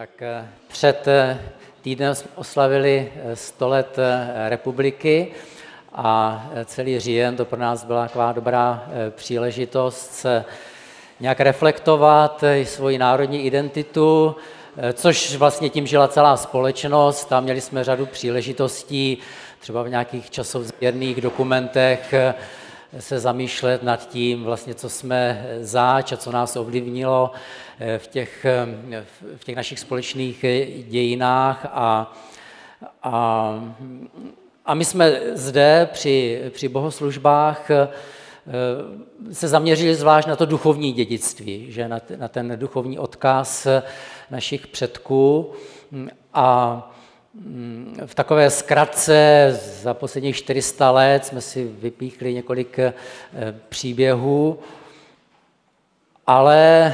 Tak před týdnem jsme oslavili 100 let republiky a celý říjen to pro nás byla taková dobrá příležitost se nějak reflektovat i svoji národní identitu, což vlastně tím žila celá společnost a měli jsme řadu příležitostí, třeba v nějakých časovzběrných dokumentech, se zamýšlet nad tím, vlastně, co jsme zač a co nás ovlivnilo v těch našich společných dějinách. A my jsme zde při bohoslužbách se zaměřili zvlášť na to duchovní dědictví, že na ten duchovní odkaz našich předků. A v takové zkratce za posledních 400 let jsme si vypíchli několik příběhů, ale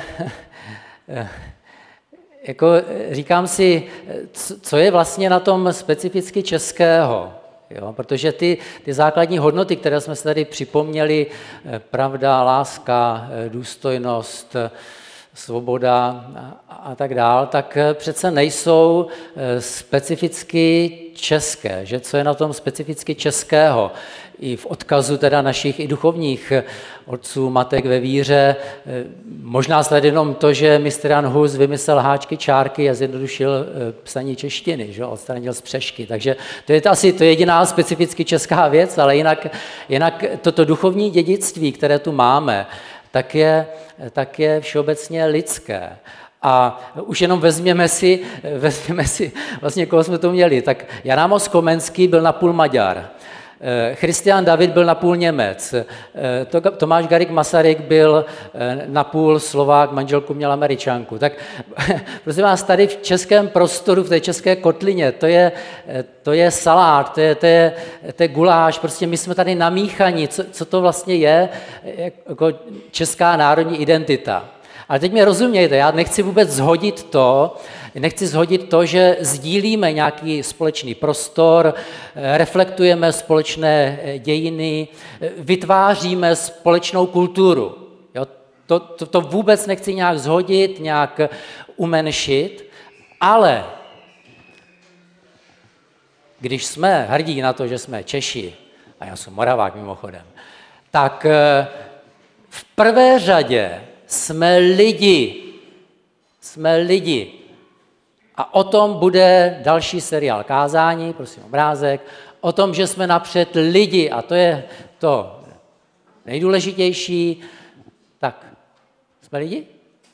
jako říkám si, co je vlastně na tom specificky českého, jo? Protože ty základní hodnoty, které jsme se tady připomněli, pravda, láska, důstojnost, svoboda a tak dál, tak přece nejsou specificky české. Že co je na tom specificky českého? I v odkazu teda našich i duchovních otců, matek ve víře. Možná snad jenom to, že mistr Jan Hus vymyslel háčky, čárky a zjednodušil psaní češtiny, že? Odstranil spřešky. Takže to je asi jediná specificky česká věc, ale jinak toto duchovní dědictví, které tu máme, tak je všeobecně lidské. A už jenom vezměme si vlastně, koho jsme tu měli. Tak Jan Amos Komenský byl napůl Maďar, Christian David byl napůl Němec, Tomáš Garrigue Masaryk byl napůl Slovák, manželku měl Američanku. Tak prosím vás, tady v českém prostoru, v té české kotlině, to je salát, to je guláš, prostě my jsme tady namíchaní, co to vlastně je jako česká národní identita. Ale teď mě rozumějte, já nechci vůbec zhodit to, že sdílíme nějaký společný prostor, reflektujeme společné dějiny, vytváříme společnou kulturu. Jo? To vůbec nechci nějak shodit, nějak umenšit, ale když jsme hrdí na to, že jsme Češi, a já jsem Moravák mimochodem, tak v prvé řadě jsme lidi. A o tom bude další seriál kázání, prosím obrázek, o tom, že jsme napřed lidi a to je to nejdůležitější. Tak, jsme lidi?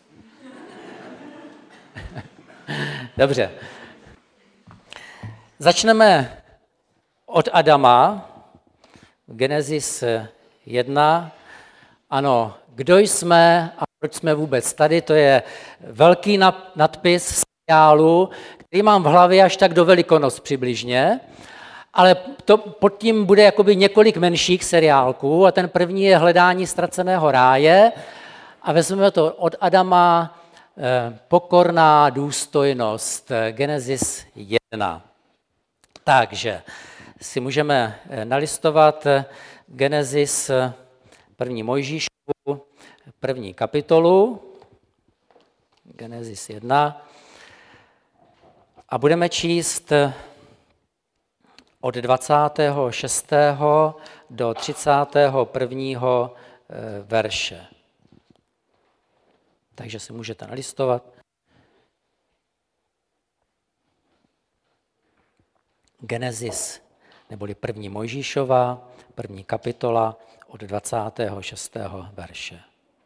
Dobře. Začneme od Adama, Genesis 1. Ano, kdo jsme a proč jsme vůbec tady, to je velký nadpis seriálu, který mám v hlavě až tak do Velikonoc přibližně, ale pod tím bude jakoby několik menších seriálků a ten první je Hledání ztraceného ráje a vezmeme to od Adama, pokorná důstojnost, Genesis 1. Takže si můžeme nalistovat Genesis 1. Mojžíšovu, 1. kapitolu, Genesis 1, a budeme číst od 26. do 31. verše. Takže si můžete nalistovat. Genesis, neboli 1. Mojžíšova, 1. kapitola, od 26. verše.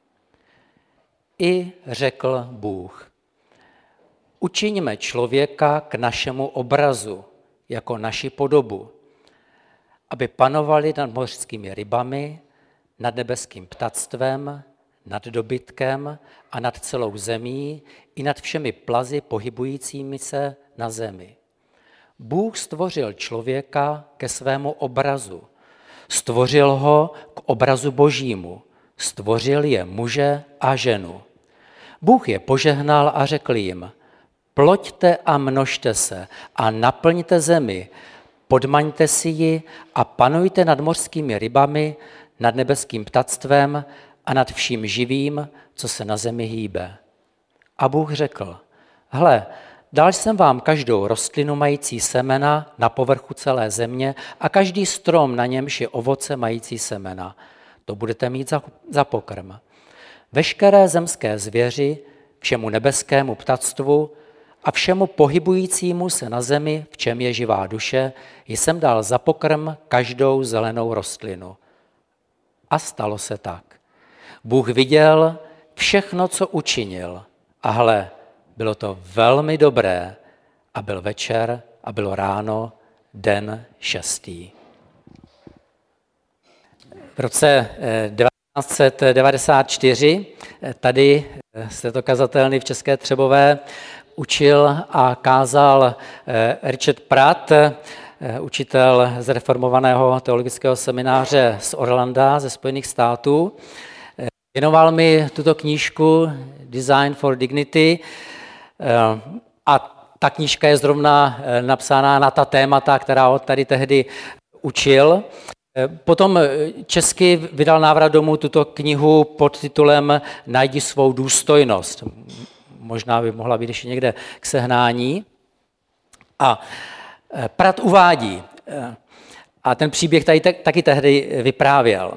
I řekl Bůh, učiňme člověka k našemu obrazu, jako naši podobu, aby panovali nad mořskými rybami, nad nebeským ptactvem, nad dobytkem a nad celou zemí i nad všemi plazy pohybujícími se na zemi. Bůh stvořil člověka ke svému obrazu. Stvořil ho k obrazu Božímu. Stvořil je muže a ženu. Bůh je požehnal a řekl jim, ploďte a množte se a naplňte zemi, podmaňte si ji a panujte nad mořskými rybami, nad nebeským ptactvem a nad vším živým, co se na zemi hýbe. A Bůh řekl, hle, dal jsem vám každou rostlinu mající semena na povrchu celé země a každý strom, na němž je ovoce mající semena. To budete mít za pokrm. Veškeré zemské zvěři, všemu nebeskému ptactvu a všemu pohybujícímu se na zemi, v čem je živá duše, jsem dal za pokrm každou zelenou rostlinu. A stalo se tak. Bůh viděl všechno, co učinil. A hle, bylo to velmi dobré a byl večer a bylo ráno, den 6. V roce 1994 tady z této kazatelny v České Třebové učil a kázal Richard Pratt, učitel z reformovaného teologického semináře z Orlanda, ze Spojených států. Věnoval mi tuto knížku Design for Dignity a ta knížka je zrovna napsána na ta témata, která ho tady tehdy učil. Potom česky vydal Návrat domů tuto knihu pod titulem Najdi svou důstojnost. Možná by mohla být ještě někde k sehnání. A Pratt uvádí, a ten příběh tady taky tehdy vyprávěl.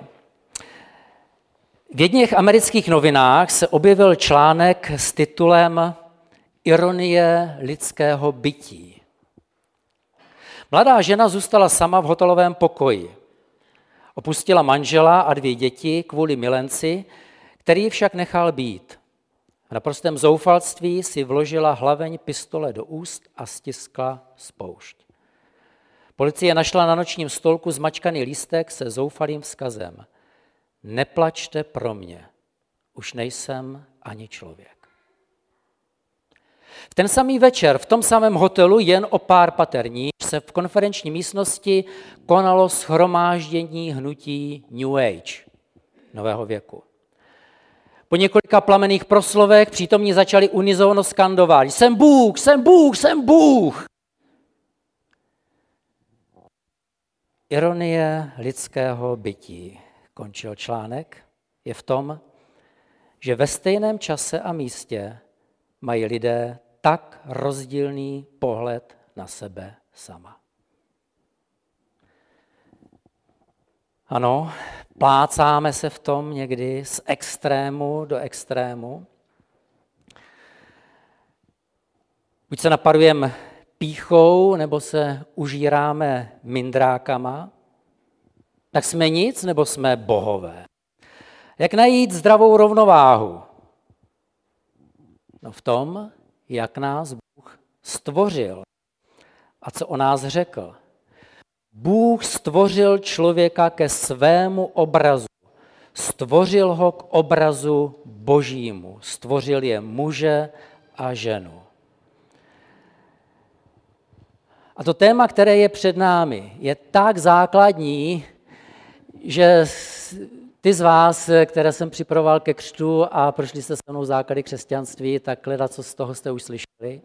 V jedných amerických novinách se objevil článek s titulem Ironie lidského bytí. Mladá žena zůstala sama v hotelovém pokoji. Opustila manžela a 2 děti kvůli milenci, který však nechal být. V naprostém zoufalství si vložila hlaveň pistole do úst a stiskla spoušť. Policie našla na nočním stolku zmačkaný lístek se zoufalým vzkazem. Neplačte pro mě, už nejsem ani člověk. V ten samý večer v tom samém hotelu jen o pár pater níž se v konferenční místnosti konalo shromáždění hnutí New Age, nového věku. Po několika plamenných proslovech přítomní začali unizóno skandovat. Jsem Bůh, jsem Bůh, jsem Bůh. Ironie lidského bytí, končil článek, je v tom, že ve stejném čase a místě mají lidé tak rozdílný pohled na sebe sama. Ano, plácáme se v tom někdy z extrému do extrému. Buď se napadujeme pýchou, nebo se užíráme mindrákama, tak jsme nic, nebo jsme bohové. Jak najít zdravou rovnováhu? No v tom, jak nás Bůh stvořil a co o nás řekl. Bůh stvořil člověka ke svému obrazu. Stvořil ho k obrazu Božímu. Stvořil je muže a ženu. A to téma, které je před námi, je tak základní, že ty z vás, které jsem připravoval ke křtu a prošli jste se mnou základy křesťanství, tak hledat, co z toho jste už slyšeli.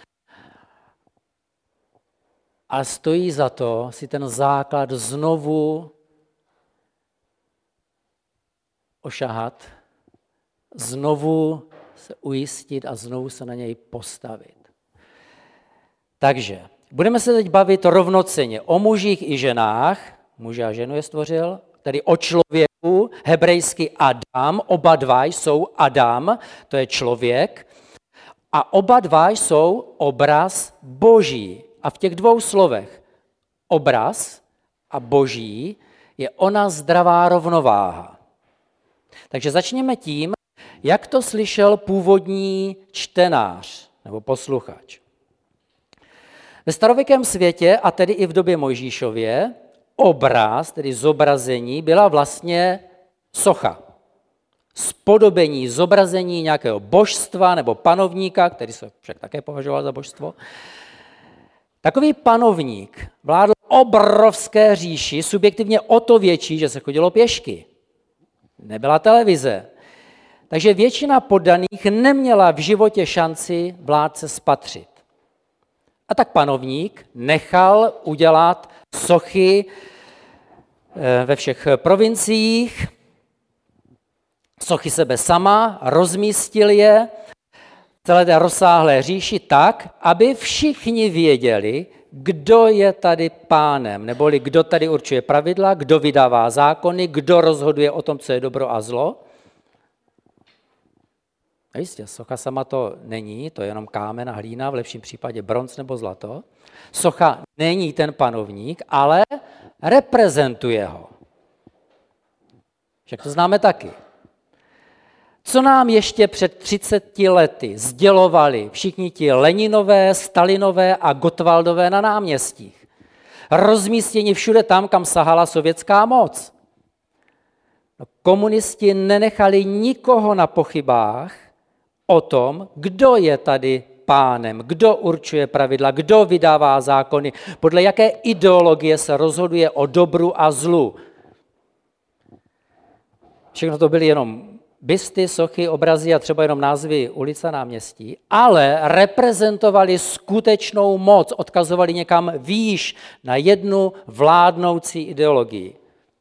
A stojí za to si ten základ znovu ošahat, znovu se ujistit a znovu se na něj postavit. Takže budeme se teď bavit rovnocenně o mužích i ženách, muže a ženu je stvořil, tedy o člověku, hebrejsky Adam, oba dva jsou Adam, to je člověk, a oba dva jsou obraz Boží. A v těch 2 slovech obraz a Boží je ona zdravá rovnováha. Takže začněme tím, jak to slyšel původní čtenář nebo posluchač. Ve starověkém světě, a tedy i v době Mojžíšově, obraz, tedy zobrazení, byla vlastně socha. Spodobení, zobrazení nějakého božstva nebo panovníka, který se však také považoval za božstvo. Takový panovník vládl obrovské říši, subjektivně o to větší, že se chodilo pěšky. Nebyla televize. Takže většina poddaných neměla v životě šanci vládce spatřit. A tak panovník nechal udělat sochy ve všech provinciích, sochy sebe sama, rozmístil je celé té rozsáhlé říši tak, aby všichni věděli, kdo je tady pánem, neboli kdo tady určuje pravidla, kdo vydává zákony, kdo rozhoduje o tom, co je dobro a zlo. A jistě, socha sama to není, to je jenom kámen a hlína, v lepším případě bronz nebo zlato. Socha není ten panovník, ale reprezentuje ho. Však to známe taky. Co nám ještě před 30 lety sdělovali všichni ti Leninové, Stalinové a Gottwaldové na náměstích? Rozmístěni všude tam, kam sahala sovětská moc. No, komunisti nenechali nikoho na pochybách o tom, kdo je tady pánem, kdo určuje pravidla, kdo vydává zákony, podle jaké ideologie se rozhoduje o dobru a zlu. Všechno to byly jenom bysty, sochy, obrazy a třeba jenom názvy ulic a náměstí, ale reprezentovali skutečnou moc, odkazovali někam výš na jednu vládnoucí ideologii.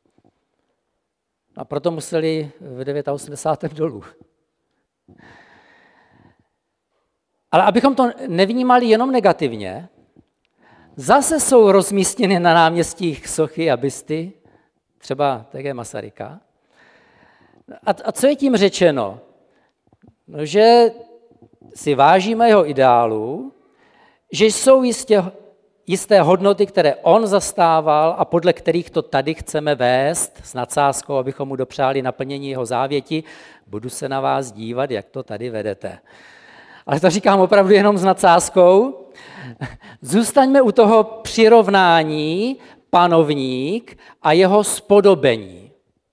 A proto museli v 89. dolů. Ale abychom to nevnímali jenom negativně, zase jsou rozmístěny na náměstích sochy a bysty, třeba T.G. Masaryka. A co je tím řečeno? No, že si vážíme jeho ideálů, že jsou jisté hodnoty, které on zastával a podle kterých to tady chceme vést s nadsázkou, abychom mu dopřáli naplnění jeho závěti. Budu se na vás dívat, jak to tady vedete. Ale to říkám opravdu jenom s nadsázkou. Zůstaňme u toho přirovnání panovník a jeho spodobení.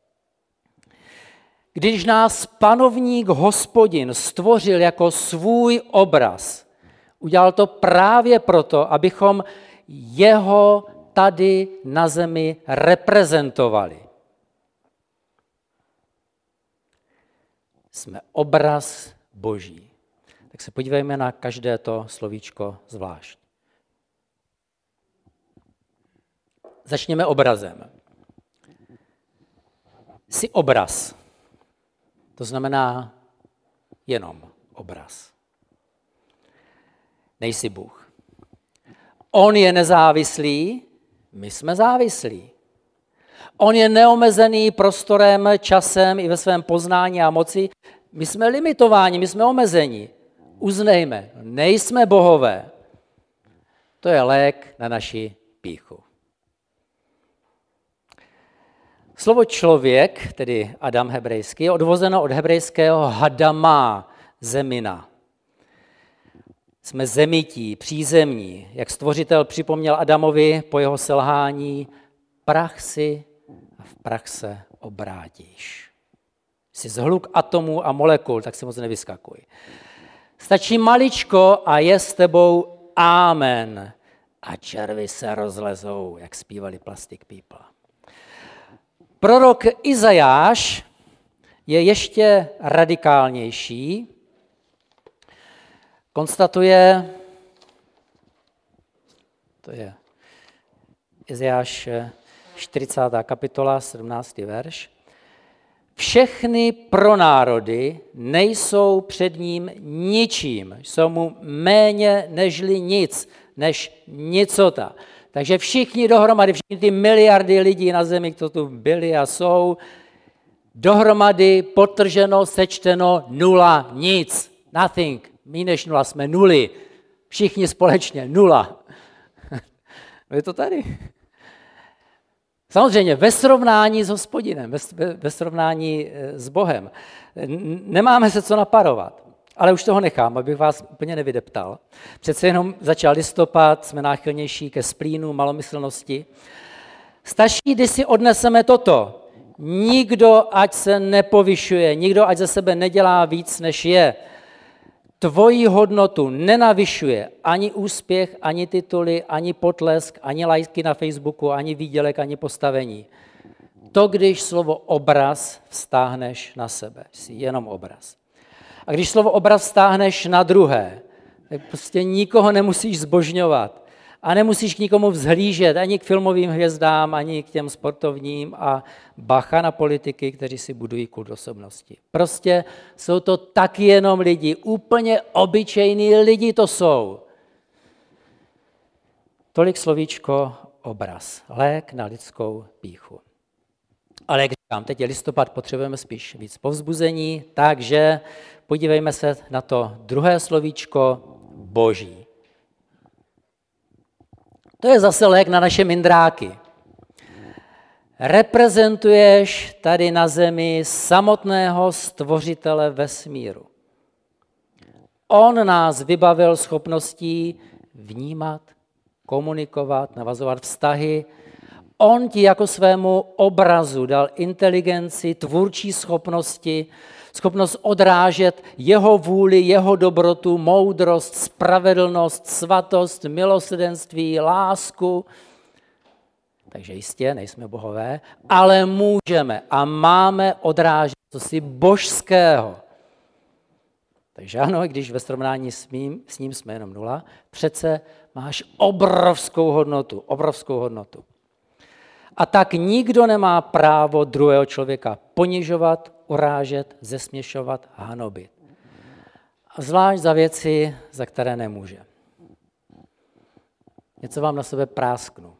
Když nás panovník Hospodin stvořil jako svůj obraz, udělal to právě proto, abychom jeho tady na zemi reprezentovali. Jsme obraz Boží. Tak se podívejme na každé to slovíčko zvlášť. Začněme obrazem. Jsi obraz. To znamená jenom obraz. Nejsi Bůh. On je nezávislý, my jsme závislí. On je neomezený prostorem, časem i ve svém poznání a moci. My jsme limitováni, my jsme omezení. Uznejme, nejsme bohové. To je lék na naši pýchu. Slovo člověk, tedy Adam hebrejský, je odvozeno od hebrejského hadama, zemina. Jsme zemití, přízemní. Jak stvořitel připomněl Adamovi po jeho selhání, prach si a v prach se obrátíš. Jsi zhluk atomů a molekul, tak se moc nevyskakuj. Stačí maličko a je s tebou amen. A červy se rozlezou, jak zpívali Plastic People. Prorok Izajáš je ještě radikálnější. Konstatuje, to je Izajáš 40. kapitola, 17. verš. Všechny pronárody nejsou před ním ničím, jsou mu méně nežli nic, než nicota. Takže všichni dohromady, všichni ty miliardy lidí na zemi, kdo tu byli a jsou, dohromady potrženo, sečteno, nula, nic, nothing, méně než nula, jsme nuly, všichni společně, nula. Je to tady. Samozřejmě ve srovnání s Hospodinem, ve srovnání s Bohem. Nemáme se co naparovat, ale už toho nechám, abych vás úplně nevydeptal. Přece jenom začal listopad, jsme náchylnější ke splínu, malomyslnosti. Stačí, když si odneseme toto. Nikdo ať se nepovyšuje, nikdo ať ze sebe nedělá víc, než je. Tvoji hodnotu nenavyšuje ani úspěch, ani tituly, ani potlesk, ani lajky na Facebooku, ani výdělek, ani postavení. To, když slovo obraz vztáhneš na sebe, jsi jenom obraz. A když slovo obraz vztáhneš na druhé, tak prostě nikoho nemusíš zbožňovat. A nemusíš k nikomu vzhlížet, ani k filmovým hvězdám, ani k těm sportovním a bacha na politiky, kteří si budují kult osobnosti. Prostě jsou to taky jenom lidi, úplně obyčejní lidi to jsou. Tolik slovíčko obraz, lék na lidskou pýchu. Ale jak říkám, teď je listopad, potřebujeme spíš víc povzbuzení, takže podívejme se na to druhé slovíčko boží. To je zase lék na naše mindráky. Reprezentuješ tady na zemi samotného stvořitele vesmíru. On nás vybavil schopností vnímat, komunikovat, navazovat vztahy. On ti jako svému obrazu dal inteligenci, tvůrčí schopnosti, schopnost odrážet jeho vůli, jeho dobrotu, moudrost, spravedlnost, svatost, milosrdenství, lásku. Takže jistě nejsme bohové, ale můžeme a máme odrážet cosi božského. Takže ano, když ve srovnání s ním jsme jenom nula, přece máš obrovskou hodnotu. A tak nikdo nemá právo druhého člověka ponižovat, urážet, zesměšovat, hanobit. A zvlášť za věci, za které nemůže. Něco vám na sebe prásknu.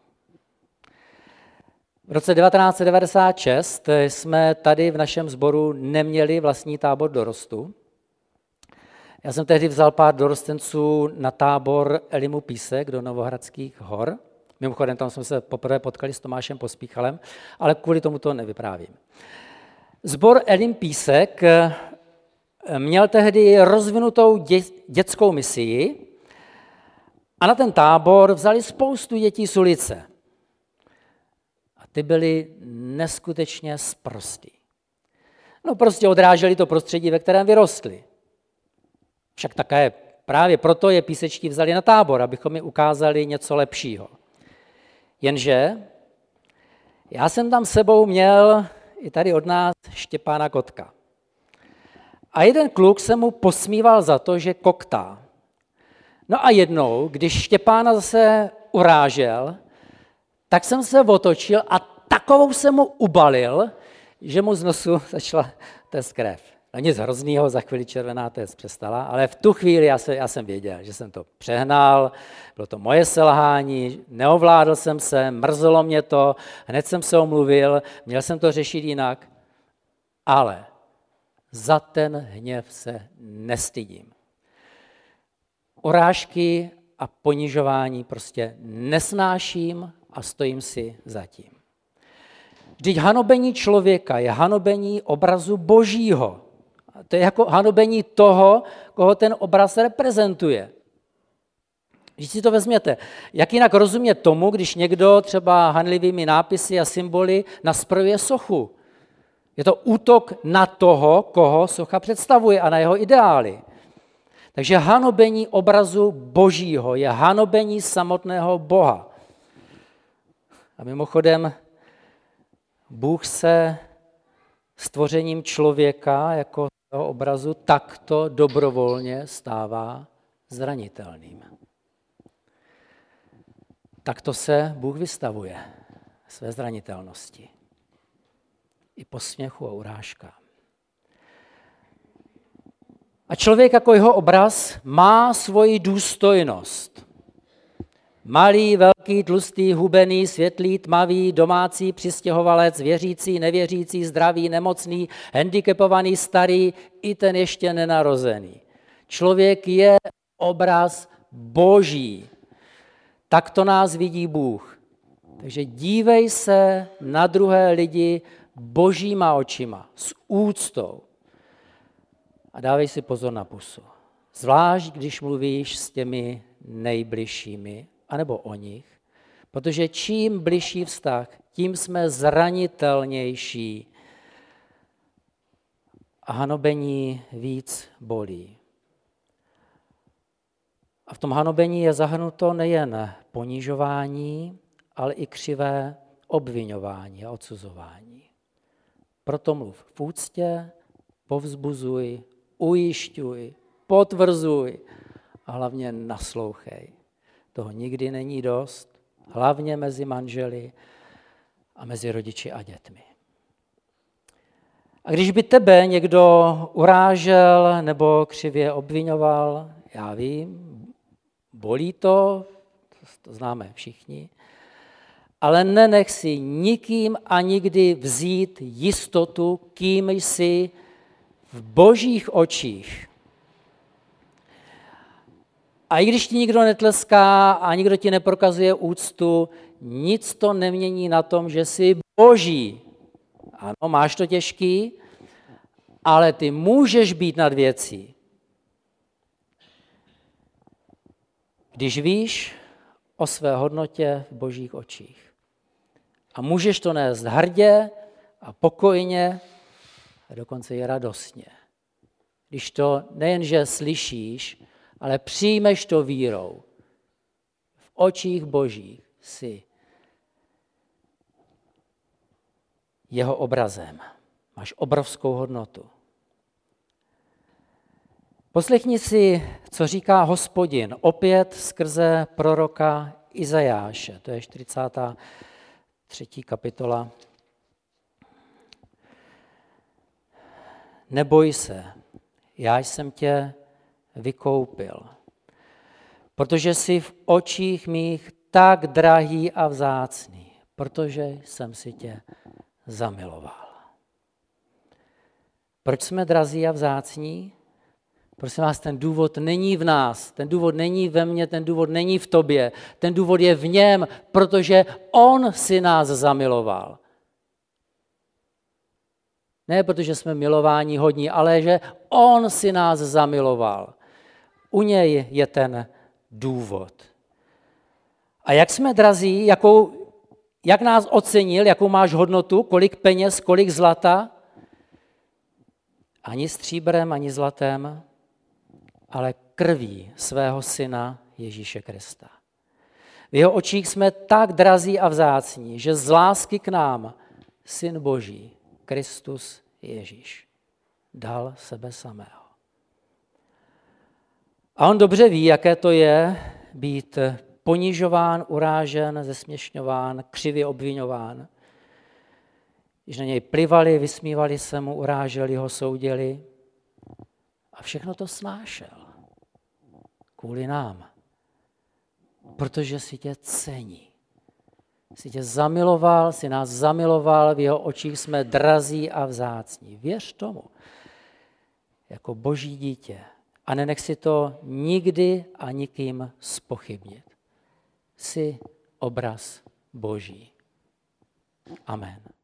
V roce 1996 jsme tady v našem sboru neměli vlastní tábor dorostu. Já jsem tehdy vzal pár dorostenců na tábor Elimu Písek do Novohradských hor. Mimochodem, tam jsme se poprvé potkali s Tomášem Pospíchalem, ale kvůli tomu to nevyprávím. Sbor Elim Písek měl tehdy rozvinutou dětskou misii a na ten tábor vzali spoustu dětí z ulice. A ty byly neskutečně sprostí. No prostě odráželi to prostředí, ve kterém vyrostli. Však také právě proto je písečtí vzali na tábor, abychom mi ukázali něco lepšího. Jenže já jsem tam s sebou měl i tady od nás Štěpána Kotka. A jeden kluk se mu posmíval za to, že koktá. No a jednou, když Štěpána zase urážel, tak jsem se otočil a takovou jsem mu ubalil, že mu z nosu začala téct krev. No nic hroznýho, za chvíli červená téct přestala, ale v tu chvíli já jsem věděl, že jsem to přehnal, bylo to moje selhání, neovládl jsem se, mrzelo mě to, hned jsem se omluvil, měl jsem to řešit jinak, ale za ten hněv se nestydím. Urážky a ponižování prostě nesnáším a stojím si za tím. Vždyť hanobení člověka je hanobení obrazu Božího. To je jako hanobení toho, koho ten obraz reprezentuje. Když si to vezměte, jak jinak rozumět tomu, když někdo třeba hanlivými nápisy a symboly nasprojuje sochu? Je to útok na toho, koho socha představuje a na jeho ideály. Takže hanobení obrazu Božího je hanobení samotného Boha. A mimochodem, Bůh se stvořením člověka jako toho obrazu takto dobrovolně stává zranitelným. Takto se Bůh vystavuje své zranitelnosti. I posměchu a urážkám. A člověk jako jeho obraz má svoji důstojnost. Malý, velký, tlustý, hubený, světlý, tmavý, domácí, přistěhovalec, věřící, nevěřící, zdravý, nemocný, handicapovaný, starý, i ten ještě nenarozený. Člověk je obraz Boží. Tak to nás vidí Bůh. Takže dívej se na druhé lidi božíma očima, s úctou. A dávej si pozor na pusu. Zvlášť, když mluvíš s těmi nejbližšími, anebo o nich, protože čím bližší vztah, tím jsme zranitelnější. A hanobení víc bolí. A v tom hanobení je zahrnuto nejen ponižování, ale i křivé obviňování a odsuzování. Proto mluv v úctě, povzbuzuj, ujišťuj, potvrzuj a hlavně naslouchej. toho nikdy není dost, hlavně mezi manželi a mezi rodiči a dětmi. A když by tebe někdo urážel nebo křivě obvinoval, já vím, bolí to známe všichni, ale nenech si nikým a nikdy vzít jistotu, kým jsi v Božích očích. A i když ti nikdo netleská a nikdo ti neprokazuje úctu, nic to nemění na tom, že jsi Boží. Ano, máš to těžký, ale ty můžeš být nad věcí. Když víš o své hodnotě v Božích očích. A můžeš to nést hrdě a pokojně a dokonce i radostně. Když to nejenže slyšíš, ale přijmeš to vírou. V očích Božích jsi jeho obrazem. Máš obrovskou hodnotu. Poslechni si, co říká Hospodin, opět skrze proroka Izajáše. To je 43. kapitola. Neboj se, já jsem tě vykoupil, protože jsi v očích mých tak drahý a vzácný, protože jsem si tě zamiloval. Proč jsme drazí a vzácní? Prosím vás, ten důvod není v nás, ten důvod není ve mně, ten důvod není v tobě, ten důvod je v něm, protože on si nás zamiloval. Ne protože jsme milování hodní, ale že on si nás zamiloval. U něj je ten důvod. A jak jsme drazí, jak nás ocenil, jakou máš hodnotu, kolik peněz, kolik zlata? Ani stříbrem, ani zlatem, ale krví svého syna Ježíše Krista. V jeho očích jsme tak drazí a vzácní, že z lásky k nám Syn Boží, Kristus Ježíš, dal sebe samého. A on dobře ví, jaké to je být ponižován, urážen, zesměšňován, křivě obviňován. Když na něj plivali, vysmívali se mu, uráželi ho, soudili. A všechno to snášel. Kvůli nám. Protože si tě cení. Si tě zamiloval, si nás zamiloval, v jeho očích jsme drazí a vzácní. Věř tomu. Jako Boží dítě. A nenech si to nikdy a nikým zpochybnit. Jsi obraz Boží. Amen.